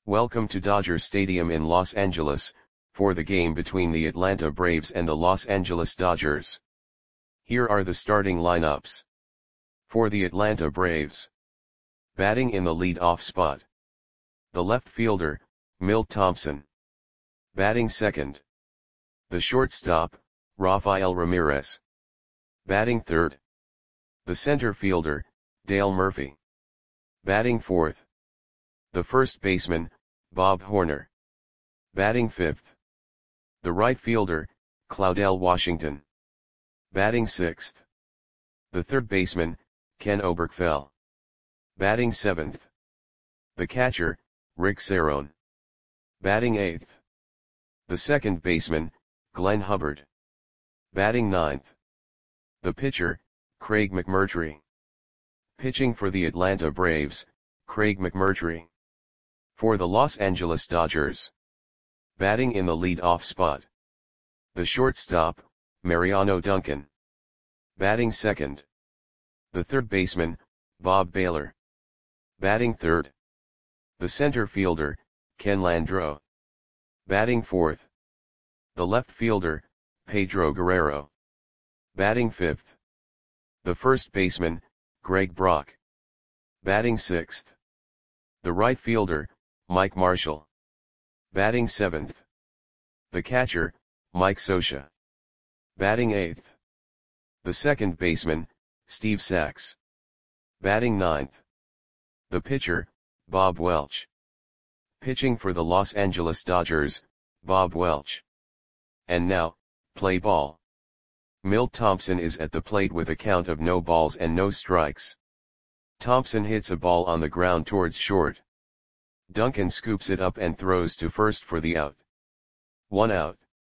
Welcome to Dodger Stadium in Los Angeles, for the game between the Atlanta Braves and the Los Angeles Dodgers. Here are the starting lineups. For the Atlanta Braves. Batting in the lead-off spot. The left fielder, Milt Thompson. Batting second. The shortstop, Rafael Ramirez. Batting third. The center fielder, Dale Murphy. Batting fourth. The first baseman, Bob Horner. Batting fifth. The right fielder, Claudell Washington. Batting sixth. The third baseman, Ken Oberkfell. Batting seventh. The catcher, Rick Cerone. Batting eighth. The second baseman, Glenn Hubbard. Batting ninth. The pitcher, Craig McMurtry. Pitching for the Atlanta Braves, Craig McMurtry. For the Los Angeles Dodgers. Batting in the lead-off spot. The shortstop, Mariano Duncan. Batting second. The third baseman, Bob Baylor. Batting third. The center fielder, Ken Landreaux. Batting fourth. The left fielder, Pedro Guerrero. Batting fifth. The first baseman, Greg Brock. Batting sixth. The right fielder, Mike Marshall. Batting seventh. The catcher, Mike Scioscia. Batting eighth. The second baseman, Steve Sax. Batting ninth. The pitcher, Bob Welch. Pitching for the Los Angeles Dodgers, Bob Welch. And now, play ball. Milt Thompson is at the plate with a count of no balls and no strikes. Thompson hits a ball on the ground towards short. Duncan scoops it up and throws to first for the out. 1 out.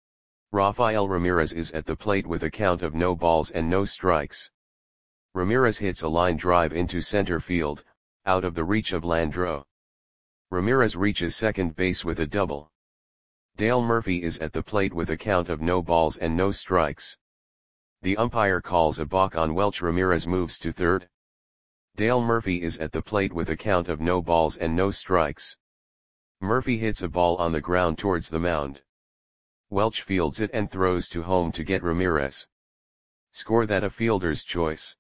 Rafael Ramirez is at the plate with a count of no balls and no strikes. Ramirez hits a line drive into center field, out of the reach of Landreaux. Ramirez reaches second base with a double. Dale Murphy is at the plate with a count of no balls and no strikes. The umpire calls a balk on Welch. Ramirez moves to third. Dale Murphy is at the plate with a count of no balls and no strikes. Murphy hits a ball on the ground towards the mound. Welch fields it and throws to home to get Ramirez. Score that a fielder's choice.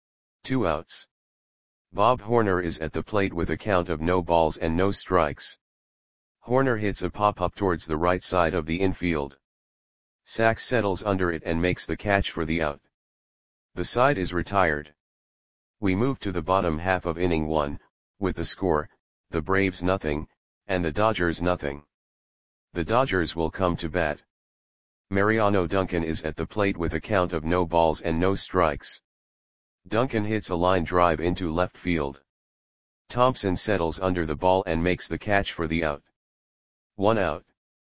2 outs. Bob Horner is at the plate with a count of no balls and no strikes. Horner hits a pop-up towards the right side of the infield. Sax settles under it and makes the catch for the out. The side is retired. We move to the bottom half of inning 1, with the score, the Braves nothing, and the Dodgers nothing. The Dodgers will come to bat. Mariano Duncan is at the plate with a count of no balls and no strikes. Duncan hits a line drive into left field. Thompson settles under the ball and makes the catch for the out. 1 out.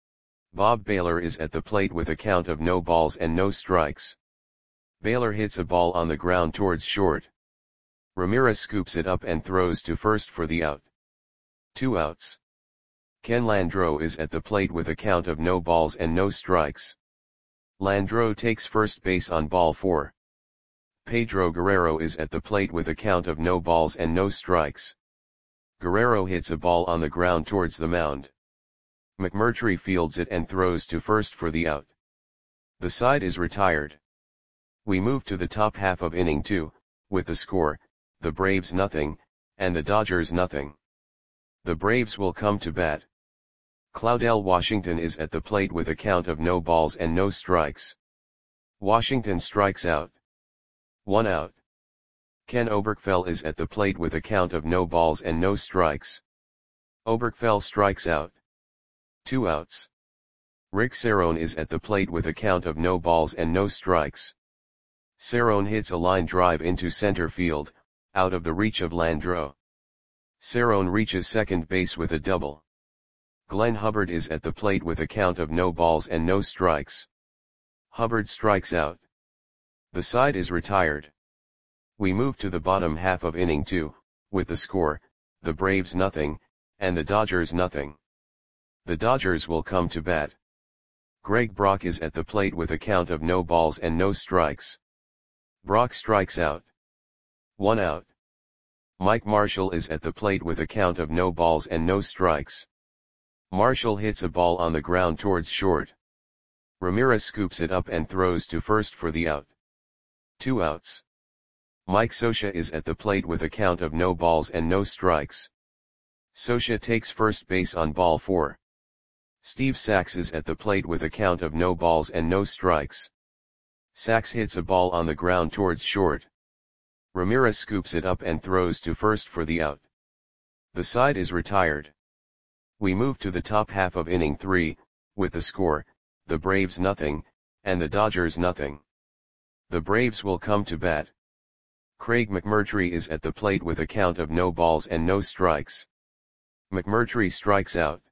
Bob Baylor is at the plate with a count of no balls and no strikes. Baylor hits a ball on the ground towards short. Ramirez scoops it up and throws to first for the out. 2 outs. Ken Landreaux is at the plate with a count of no balls and no strikes. Landreaux takes first base on ball 4. Pedro Guerrero is at the plate with a count of no balls and no strikes. Guerrero hits a ball on the ground towards the mound. McMurtry fields it and throws to first for the out. The side is retired. We move to the top half of inning 2, with the score, the Braves nothing, and the Dodgers nothing. The Braves will come to bat. Claudell Washington is at the plate with a count of no balls and no strikes. Washington strikes out. 1 out. Ken Oberkfell is at the plate with a count of no balls and no strikes. Oberkfell strikes out. 2 outs. Rick Cerone is at the plate with a count of no balls and no strikes. Cerone hits a line drive into center field, out of the reach of Landreaux. Cerone reaches second base with a double. Glenn Hubbard is at the plate with a count of no balls and no strikes. Hubbard strikes out. The side is retired. We move to the bottom half of inning 2, with the score, the Braves nothing, and the Dodgers nothing. The Dodgers will come to bat. Greg Brock is at the plate with a count of no balls and no strikes. Brock strikes out. 1 out. Mike Marshall is at the plate with a count of no balls and no strikes. Marshall hits a ball on the ground towards short. Ramirez scoops it up and throws to first for the out. 2 outs. Mike Scioscia is at the plate with a count of no balls and no strikes. Scioscia takes first base on ball 4. Steve Sax is at the plate with a count of no balls and no strikes. Sax hits a ball on the ground towards short. Ramirez scoops it up and throws to first for the out. The side is retired. We move to the top half of inning 3, with the score, the Braves nothing, and the Dodgers nothing. The Braves will come to bat. Craig McMurtry is at the plate with a count of no balls and no strikes. McMurtry strikes out.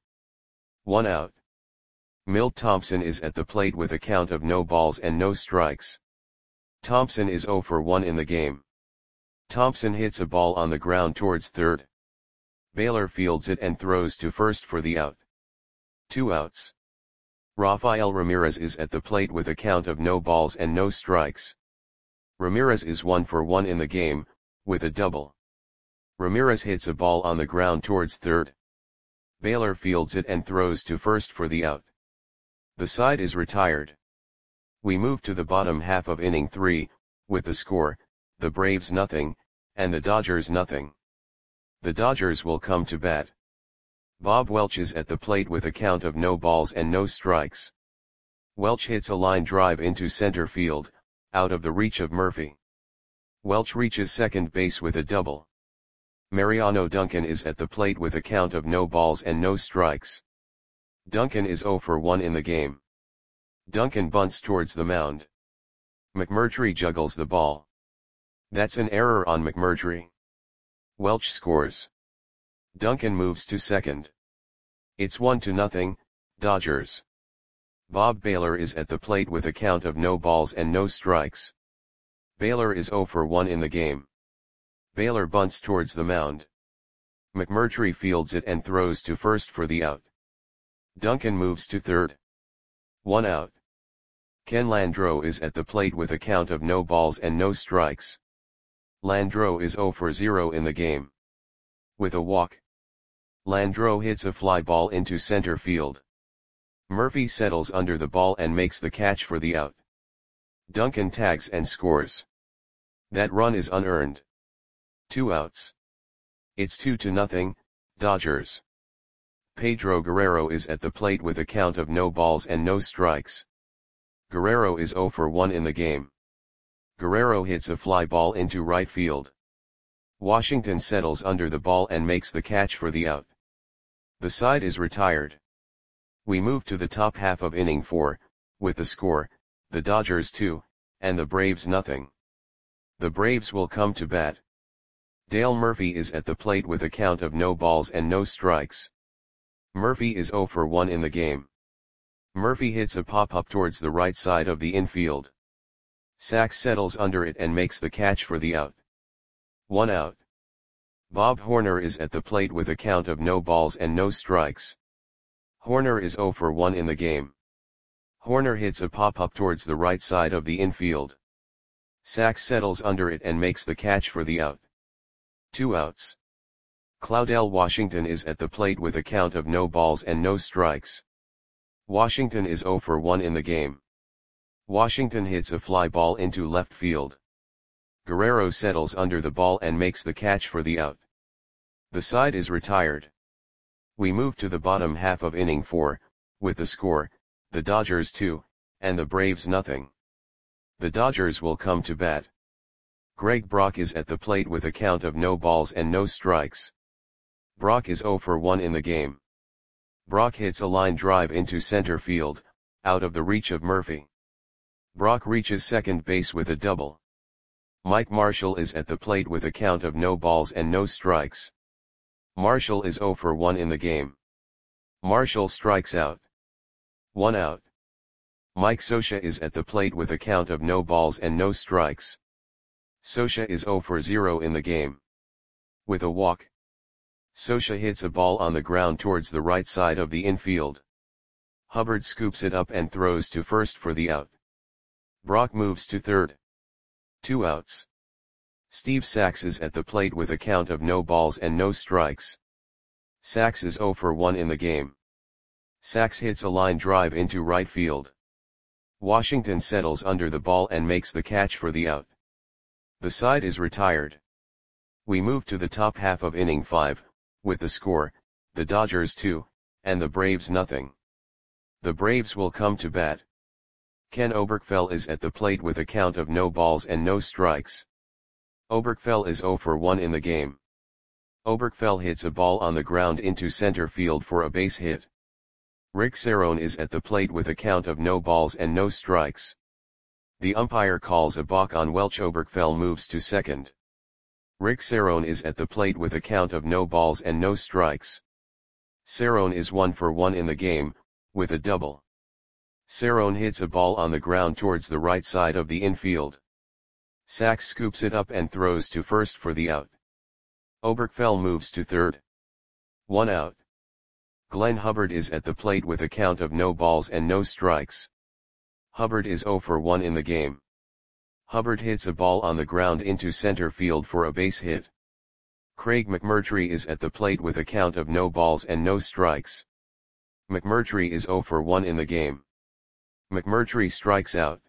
1 out. Milt Thompson is at the plate with a count of no balls and no strikes. Thompson is 0 for 1 in the game. Thompson hits a ball on the ground towards third. Baylor fields it and throws to first for the out. 2 outs. Rafael Ramirez is at the plate with a count of no balls and no strikes. Ramirez is 1 for 1 in the game, with a double. Ramirez hits a ball on the ground towards third. Baylor fields it and throws to first for the out. The side is retired. We move to the bottom half of inning 3, with the score, the Braves nothing, and the Dodgers nothing. The Dodgers will come to bat. Bob Welch is at the plate with a count of no balls and no strikes. Welch hits a line drive into center field, out of the reach of Murphy. Welch reaches second base with a double. Mariano Duncan is at the plate with a count of no balls and no strikes. Duncan is 0 for 1 in the game. Duncan bunts towards the mound. McMurtry juggles the ball. That's an error on McMurtry. Welch scores. Duncan moves to second. It's 1-0, Dodgers. Bob Baylor is at the plate with a count of no balls and no strikes. Baylor is 0 for 1 in the game. Baylor bunts towards the mound. McMurtry fields it and throws to first for the out. Duncan moves to third. 1 out. Ken Landreau is at the plate with a count of no balls and no strikes. Landreau is 0 for 0 in the game. With a walk. Landreau hits a fly ball into center field. Murphy settles under the ball and makes the catch for the out. Duncan tags and scores. That run is unearned. 2 outs. It's 2-0, Dodgers. Pedro Guerrero is at the plate with a count of no balls and no strikes. Guerrero is 0 for 1 in the game. Guerrero hits a fly ball into right field. Washington settles under the ball and makes the catch for the out. The side is retired. We move to the top half of inning 4, with the score, the Dodgers 2, and the Braves nothing. The Braves will come to bat. Dale Murphy is at the plate with a count of no balls and no strikes. Murphy is 0 for 1 in the game. Murphy hits a pop-up towards the right side of the infield. Sax settles under it and makes the catch for the out. 1 out. Bob Horner is at the plate with a count of no balls and no strikes. Horner is 0 for 1 in the game. Horner hits a pop-up towards the right side of the infield. Sax settles under it and makes the catch for the out. 2 outs. Claudell Washington is at the plate with a count of no balls and no strikes. Washington is 0 for 1 in the game. Washington hits a fly ball into left field. Guerrero settles under the ball and makes the catch for the out. The side is retired. We move to the bottom half of inning 4, with the score, the Dodgers 2, and the Braves nothing. The Dodgers will come to bat. Greg Brock is at the plate with a count of no balls and no strikes. Brock is 0 for 1 in the game. Brock hits a line drive into center field, out of the reach of Murphy. Brock reaches second base with a double. Mike Marshall is at the plate with a count of no balls and no strikes. Marshall is 0 for 1 in the game. Marshall strikes out. 1 out. Mike Scioscia is at the plate with a count of no balls and no strikes. Scioscia is 0 for 0 in the game. With a walk. Scioscia hits a ball on the ground towards the right side of the infield. Hubbard scoops it up and throws to first for the out. Brock moves to third. 2 outs. Steve Sax is at the plate with a count of no balls and no strikes. Sax is 0 for 1 in the game. Sachs hits a line drive into right field. Washington settles under the ball and makes the catch for the out. The side is retired. We move to the top half of inning 5, with the score, the Dodgers 2, and the Braves nothing. The Braves will come to bat. Ken Oberkfell is at the plate with a count of no balls and no strikes. Oberkfell is 0 for 1 in the game. Oberkfell hits a ball on the ground into center field for a base hit. Rick Cerrone is at the plate with a count of no balls and no strikes. The umpire calls a balk on Welch. Oberkfell moves to second. Rick Cerrone is at the plate with a count of no balls and no strikes. Cerrone is 1 for 1 in the game, with a double. Cerrone hits a ball on the ground towards the right side of the infield. Sachs scoops it up and throws to first for the out. Oberkfell moves to third. 1 out. Glenn Hubbard is at the plate with a count of no balls and no strikes. Hubbard is 0 for 1 in the game. Hubbard hits a ball on the ground into center field for a base hit. Craig McMurtry is at the plate with a count of no balls and no strikes. McMurtry is 0 for 1 in the game. McMurtry strikes out.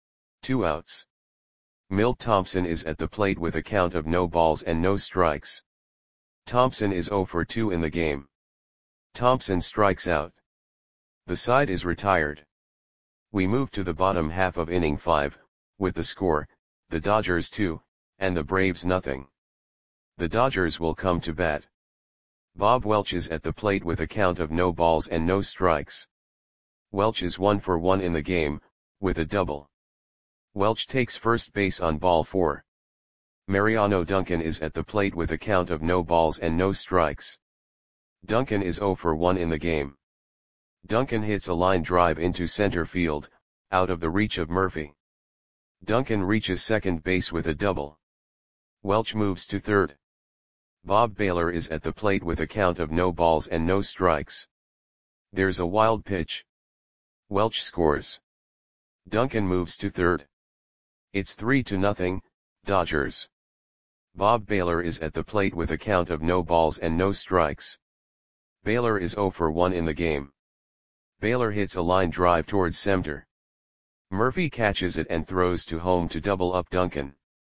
2 outs. Milt Thompson is at the plate with a count of no balls and no strikes. Thompson is 0 for 2 in the game. Thompson strikes out. The side is retired. We move to the bottom half of inning 5, with the score, the Dodgers 2, and the Braves nothing. The Dodgers will come to bat. Bob Welch is at the plate with a count of no balls and no strikes. Welch is 1 for 1 in the game, with a double. Welch takes first base on ball 4. Mariano Duncan is at the plate with a count of no balls and no strikes. Duncan is 0 for 1 in the game. Duncan hits a line drive into center field, out of the reach of Murphy. Duncan reaches second base with a double. Welch moves to third. Bob Baylor is at the plate with a count of no balls and no strikes. There's a wild pitch. Welch scores. Duncan moves to third. It's 3-0, Dodgers. Bob Baylor is at the plate with a count of no balls and no strikes. Baylor is 0 for 1 in the game. Baylor hits a line drive towards center. Murphy catches it and throws to home to double up Duncan.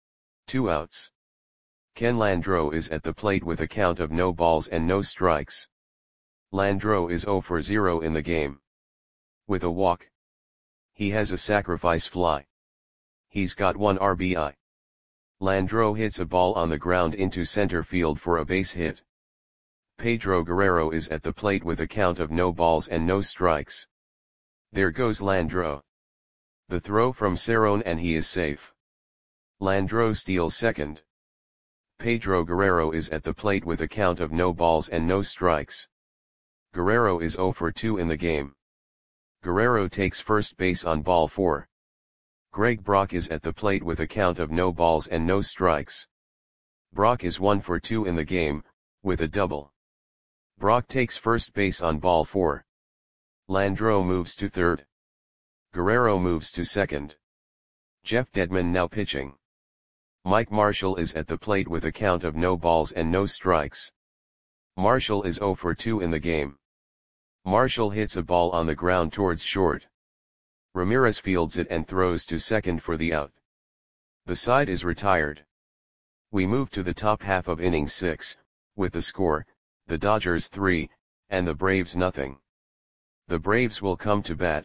2 outs. Ken Landreau is at the plate with a count of no balls and no strikes. Landreau is 0 for 0 in the game. With a walk. He has a sacrifice fly. He's got 1 RBI. Landreau hits a ball on the ground into center field for a base hit. Pedro Guerrero is at the plate with a count of no balls and no strikes. There goes Landreau. The throw from Cerrone and he is safe. Landreau steals second. Pedro Guerrero is at the plate with a count of no balls and no strikes. Guerrero is 0 for 2 in the game. Guerrero takes first base on ball 4. Greg Brock is at the plate with a count of no balls and no strikes. Brock is 1 for 2 in the game, with a double. Brock takes first base on ball 4. Landreau moves to third. Guerrero moves to second. Jeff Dedman now pitching. Mike Marshall is at the plate with a count of no balls and no strikes. Marshall is 0 for 2 in the game. Marshall hits a ball on the ground towards short. Ramirez fields it and throws to second for the out. The side is retired. We move to the top half of inning 6, with the score, the Dodgers 3, and the Braves nothing. The Braves will come to bat.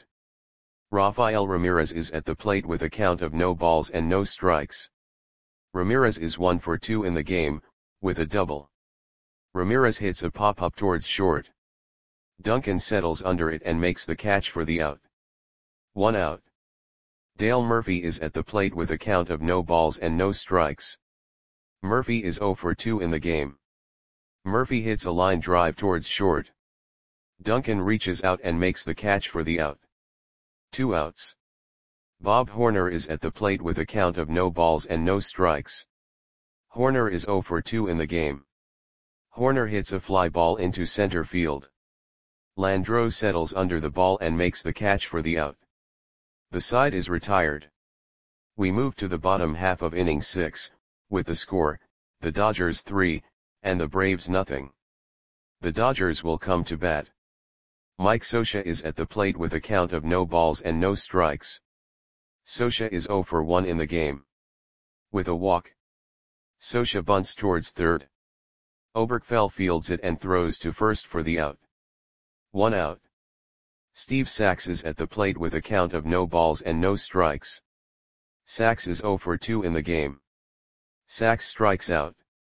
Rafael Ramirez is at the plate with a count of no balls and no strikes. Ramirez is 1 for 2 in the game, with a double. Ramirez hits a pop-up towards short. Duncan settles under it and makes the catch for the out. 1 out. Dale Murphy is at the plate with a count of no balls and no strikes. Murphy is 0 for 2 in the game. Murphy hits a line drive towards short. Duncan reaches out and makes the catch for the out. 2 outs. Bob Horner is at the plate with a count of no balls and no strikes. Horner is 0 for 2 in the game. Horner hits a fly ball into center field. Landreau settles under the ball and makes the catch for the out. The side is retired. We move to the bottom half of inning 6, with the score, the Dodgers 3, and the Braves nothing. The Dodgers will come to bat. Mike Scioscia is at the plate with a count of no balls and no strikes. Scioscia is 0 for 1 in the game. With a walk, Scioscia bunts towards third. Oberkfell fields it and throws to first for the out. 1 out. Steve Sax is at the plate with a count of no balls and no strikes. Sax is 0 for 2 in the game. Sax strikes out.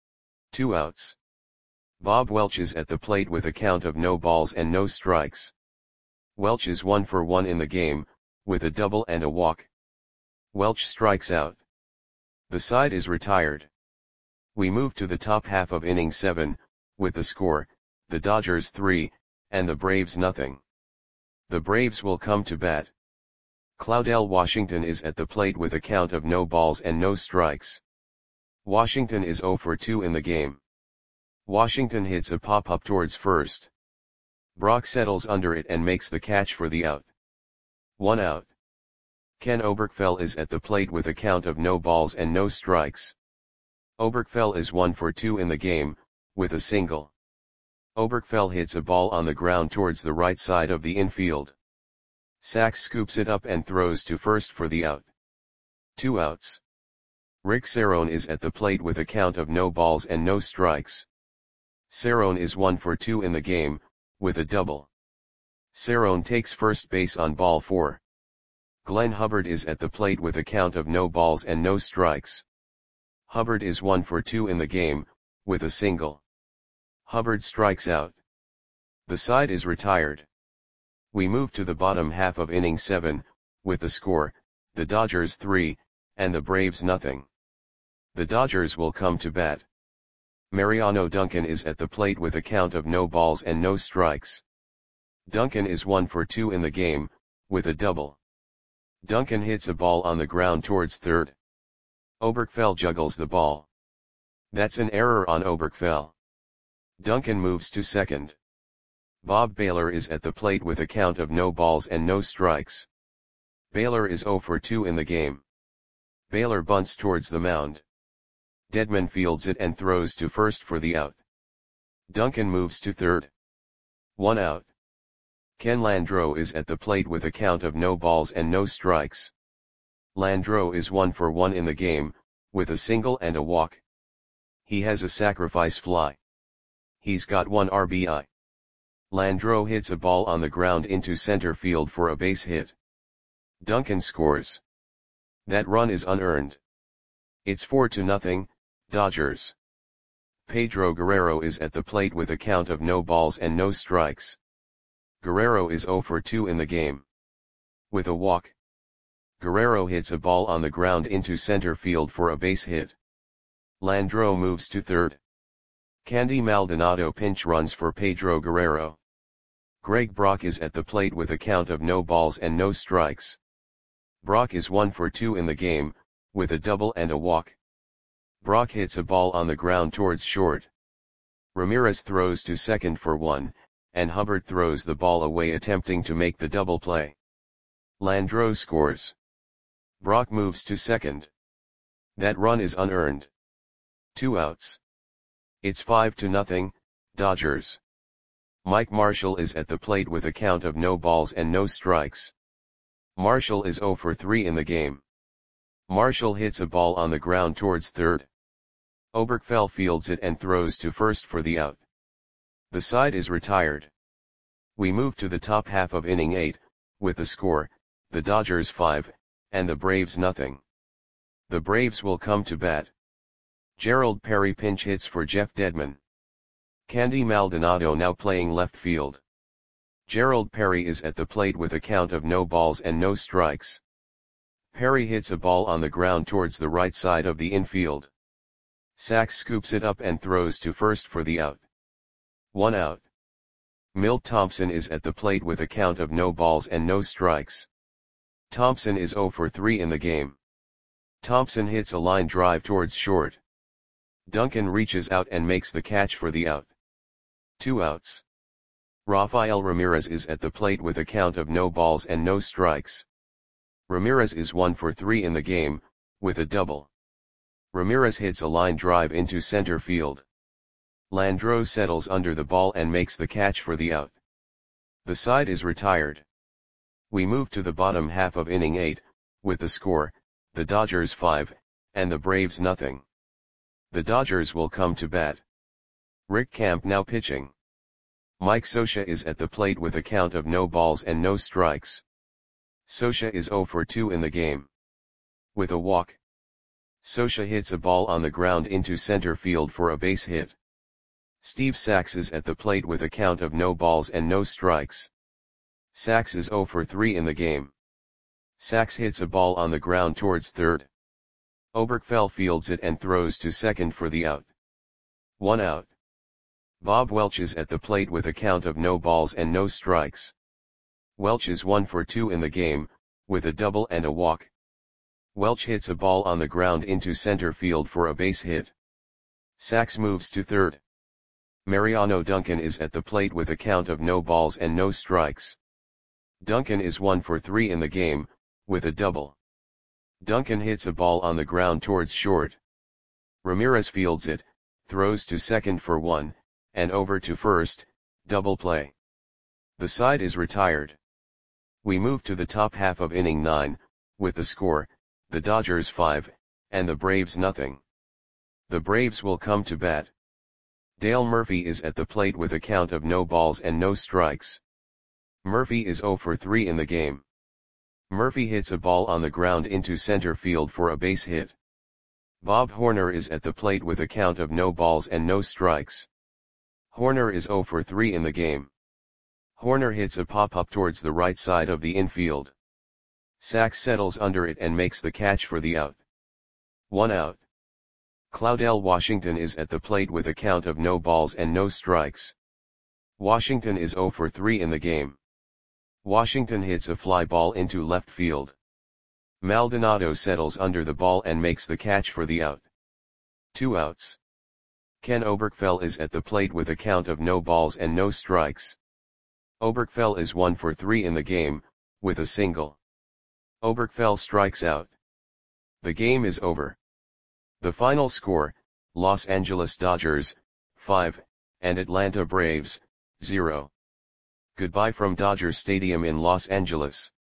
2 outs. Bob Welch is at the plate with a count of no balls and no strikes. Welch is 1 for 1 in the game, with a double and a walk. Welch strikes out. The side is retired. We move to the top half of inning 7, with the score, the Dodgers 3, and the Braves nothing. The Braves will come to bat. Claudell Washington is at the plate with a count of no balls and no strikes. Washington is 0 for 2 in the game. Washington hits a pop-up towards first. Brock settles under it and makes the catch for the out. 1 out. Ken Oberkfell is at the plate with a count of no balls and no strikes. Oberkfell is 1 for 2 in the game, with a single. Oberkfell hits a ball on the ground towards the right side of the infield. Sax scoops it up and throws to first for the out. 2 outs. Rick Cerrone is at the plate with a count of no balls and no strikes. Cerrone is 1 for 2 in the game, with a double. Cerrone takes first base on ball 4. Glenn Hubbard is at the plate with a count of no balls and no strikes. Hubbard is 1 for 2 in the game, with a single. Hubbard strikes out. The side is retired. We move to the bottom half of inning 7, with the score, the Dodgers 3, and the Braves nothing. The Dodgers will come to bat. Mariano Duncan is at the plate with a count of no balls and no strikes. Duncan is 1 for 2 in the game, with a double. Duncan hits a ball on the ground towards third. Oberkfell juggles the ball. That's an error on Oberkfell. Duncan moves to second. Bob Baylor is at the plate with a count of no balls and no strikes. Baylor is 0 for 2 in the game. Baylor bunts towards the mound. Dedman fields it and throws to first for the out. Duncan moves to third. 1 out. Ken Landreau is at the plate with a count of no balls and no strikes. Landreau is 1 for 1 in the game, with a single and a walk. He has a sacrifice fly. He's got 1 RBI. Landreau hits a ball on the ground into center field for a base hit. Duncan scores. That run is unearned. It's 4-0, Dodgers. Pedro Guerrero is at the plate with a count of no balls and no strikes. Guerrero is 0 for 2 in the game. With a walk, Guerrero hits a ball on the ground into center field for a base hit. Landreau moves to third. Candy Maldonado pinch runs for Pedro Guerrero. Greg Brock is at the plate with a count of no balls and no strikes. Brock is 1 for 2 in the game, with a double and a walk. Brock hits a ball on the ground towards short. Ramirez throws to second for 1, and Hubbard throws the ball away attempting to make the double play. Landreau scores. Brock moves to second. That run is unearned. 2 outs. It's 5-0, Dodgers. Mike Marshall is at the plate with a count of no balls and no strikes. Marshall is 0 for 3 in the game. Marshall hits a ball on the ground towards third. Oberkfell fields it and throws to first for the out. The side is retired. We move to the top half of inning 8, with the score, the Dodgers 5, and the Braves nothing. The Braves will come to bat. Gerald Perry pinch hits for Jeff Dedman. Candy Maldonado now playing left field. Gerald Perry is at the plate with a count of no balls and no strikes. Perry hits a ball on the ground towards the right side of the infield. Sax scoops it up and throws to first for the out. 1 out. Milt Thompson is at the plate with a count of no balls and no strikes. Thompson is 0 for 3 in the game. Thompson hits a line drive towards short. Duncan reaches out and makes the catch for the out. 2 outs. Rafael Ramirez is at the plate with a count of no balls and no strikes. Ramirez is 1 for 3 in the game, with a double. Ramirez hits a line drive into center field. Landreau settles under the ball and makes the catch for the out. The side is retired. We move to the bottom half of inning 8, with the score, the Dodgers 5, and the Braves nothing. The Dodgers will come to bat. Rick Camp now pitching. Mike Scioscia is at the plate with a count of no balls and no strikes. Scioscia is 0 for 2 in the game. With a walk. Scioscia hits a ball on the ground into center field for a base hit. Steve Sax is at the plate with a count of no balls and no strikes. Sax is 0 for 3 in the game. Sax hits a ball on the ground towards third. Oberkfell fields it and throws to second for the out. 1 out. Bob Welch is at the plate with a count of no balls and no strikes. Welch is 1 for 2 in the game, with a double and a walk. Welch hits a ball on the ground into center field for a base hit. Sax moves to third. Mariano Duncan is at the plate with a count of no balls and no strikes. Duncan is 1 for 3 in the game, with a double. Duncan hits a ball on the ground towards short. Ramirez fields it, throws to second for 1, and over to first, double play. The side is retired. We move to the top half of inning 9, with the score, the Dodgers 5, and the Braves nothing. The Braves will come to bat. Dale Murphy is at the plate with a count of no balls and no strikes. Murphy is 0 for 3 in the game. Murphy hits a ball on the ground into center field for a base hit. Bob Horner is at the plate with a count of no balls and no strikes. Horner is 0 for 3 in the game. Horner hits a pop-up towards the right side of the infield. Sax settles under it and makes the catch for the out. 1 out. Claudell Washington is at the plate with a count of no balls and no strikes. Washington is 0 for 3 in the game. Washington hits a fly ball into left field. Maldonado settles under the ball and makes the catch for the out. 2 outs. Ken Oberkfell is at the plate with a count of no balls and no strikes. Oberkfell is 1 for 3 in the game, with a single. Oberkfell strikes out. The game is over. The final score, Los Angeles Dodgers, 5, and Atlanta Braves, 0. Goodbye from Dodger Stadium in Los Angeles.